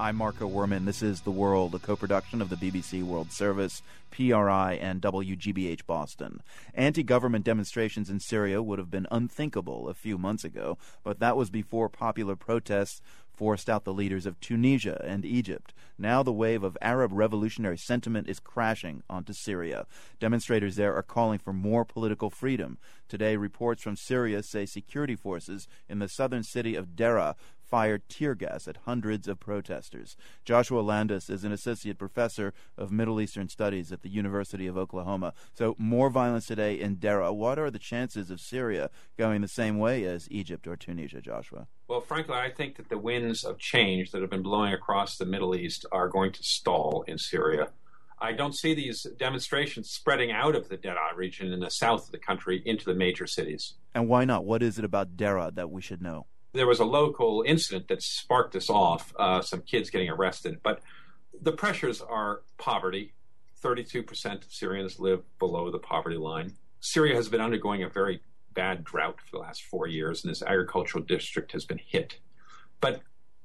I'm Marco Werman. This is The World, a co-production of the BBC World Service, PRI, and WGBH Boston. Anti-government demonstrations in Syria would have been unthinkable a few months ago, but that was before popular protests forced out the leaders of Tunisia and Egypt. Now the wave of Arab revolutionary sentiment is crashing onto Syria. Demonstrators there are calling for more political freedom. Today, reports from Syria say security forces in the southern city of Deraa fired tear gas at hundreds of protesters. Joshua Landis is an associate professor of Middle Eastern Studies at the University of Oklahoma. So more violence today in Deraa. What are the chances of Syria going the same way as Egypt or Tunisia, Joshua? Well, frankly, I think that the winds of change that have been blowing across the Middle East are going to stall in Syria. I don't see these demonstrations spreading out of the Deraa region in the south of the country into the major cities. And why not? What is it about Deraa that we should know? There was a local incident that sparked this off, some kids getting arrested. But the pressures are poverty. 32% of Syrians live below the poverty line. Syria has been undergoing a very bad drought for the last 4 years, and this agricultural district has been hit. But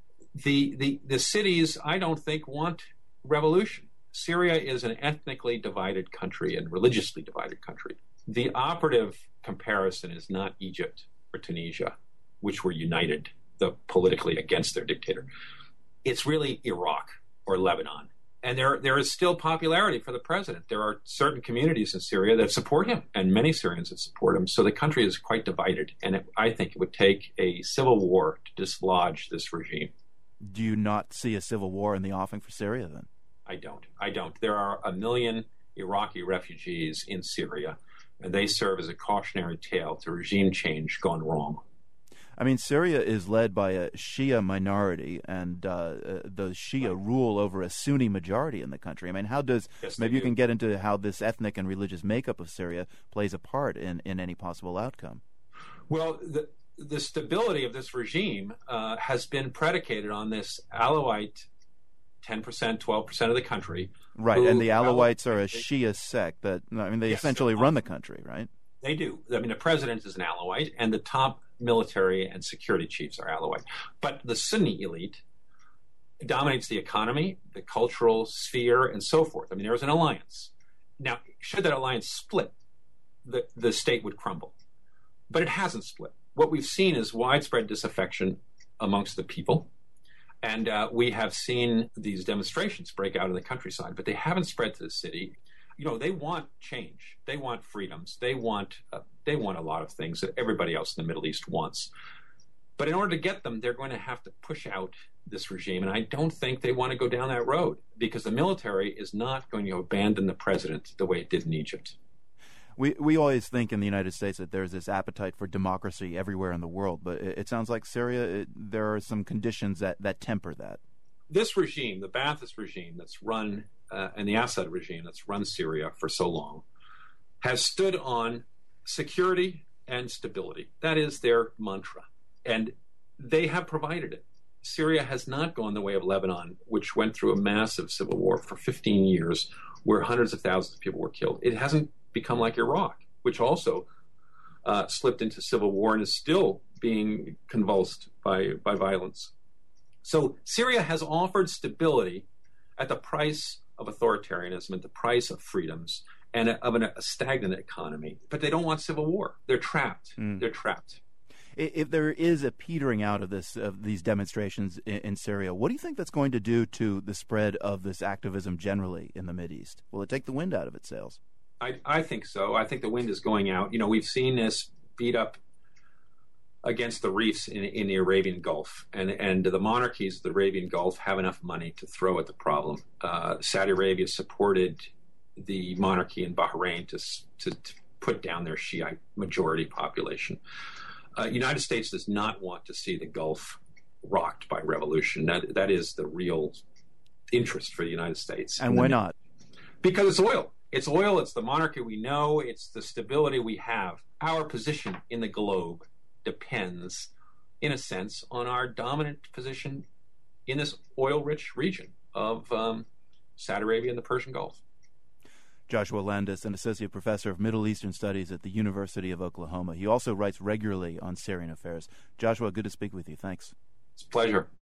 the cities, I don't think, want revolution. Syria is an ethnically divided country and religiously divided country. The operative comparison is not Egypt or Tunisia, which were united politically against their dictator. It's really Iraq or Lebanon. And there is still popularity for the president. There are certain communities in Syria that support him, and many Syrians that support him. So the country is quite divided, and I think it would take a civil war to dislodge this regime. Do you not see a civil war in the offing for Syria, then? I don't. There are 1 million Iraqi refugees in Syria, and they serve as a cautionary tale to regime change gone wrong. I mean, Syria is led by a Shia minority, and the Shia rule over a Sunni majority in the country. I mean, how does maybe you can get into how this ethnic and religious makeup of Syria plays a part in any possible outcome? Well, the stability of this regime has been predicated on this Alawite 10%, 12% of the country. Right, and the Alawites are a Shia sect that, I mean, they essentially run the country, right? They do. I mean, the president is an Alawite, and the top military and security chiefs are Alawite. But the Sunni elite dominates the economy, the cultural sphere, and so forth. I mean, there is an alliance. Now, should that alliance split, the state would crumble. But it hasn't split. What we've seen is widespread disaffection amongst the people. And we have seen these demonstrations break out in the countryside, but they haven't spread to the city. You know, they want change. They want freedoms. They want a lot of things that everybody else in the Middle East wants. But in order to get them, they're going to have to push out this regime. And I don't think they want to go down that road, because the military is not going to abandon the president the way it did in Egypt. We always think in the United States that there's this appetite for democracy everywhere in the world, but it sounds like Syria, there are some conditions that temper that. This regime, the Ba'athist regime that's run, and the Assad regime that's run Syria for so long, has stood on security and stability. That is their mantra, and they have provided it. Syria has not gone the way of Lebanon, which went through a massive civil war for 15 years, where hundreds of thousands of people were killed. It hasn't become like Iraq, which also slipped into civil war and is still being convulsed by violence. So Syria has offered stability at the price of authoritarianism, at the price of freedoms, and of a stagnant economy. But they don't want civil war. They're trapped. They're trapped. If there is a petering out of these demonstrations in Syria, what do you think that's going to do to the spread of this activism generally in the Mideast? Will it take the wind out of its sails? I think so. I think the wind is going out. You know, we've seen this beat up against the reefs in the Arabian Gulf, and the monarchies of the Arabian Gulf have enough money to throw at the problem. Saudi Arabia supported the monarchy in Bahrain to put down their Shiite majority population. United States does not want to see the Gulf rocked by revolution. That is the real interest for the United States. And why not? Because it's oil. It's oil, it's the monarchy we know, it's the stability we have. Our position in the globe depends, in a sense, on our dominant position in this oil-rich region of Saudi Arabia and the Persian Gulf. Joshua Landis, an associate professor of Middle Eastern Studies at the University of Oklahoma. He also writes regularly on Syrian affairs. Joshua, good to speak with you. Thanks. It's a pleasure.